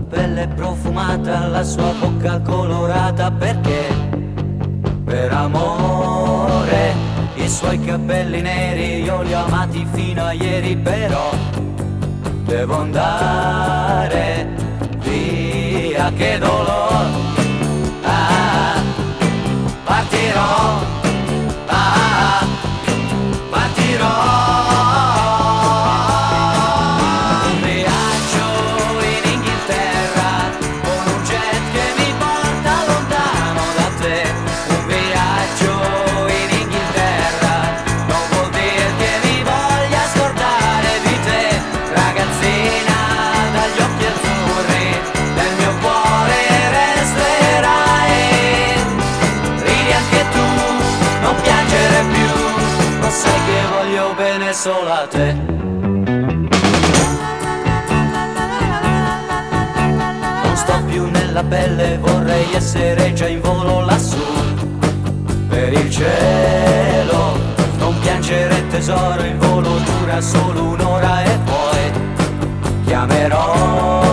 pelle profumata, la sua bocca colorata, perché per amore i suoi capelli neri io li ho amati fino a ieri, però devo andare via, che dolore, partirò, partirò. Sai che voglio bene solo a te. Non sto più nella pelle, vorrei essere già in volo lassù per il cielo. Non piangere tesoro, il volo dura solo un'ora e poi chiamerò.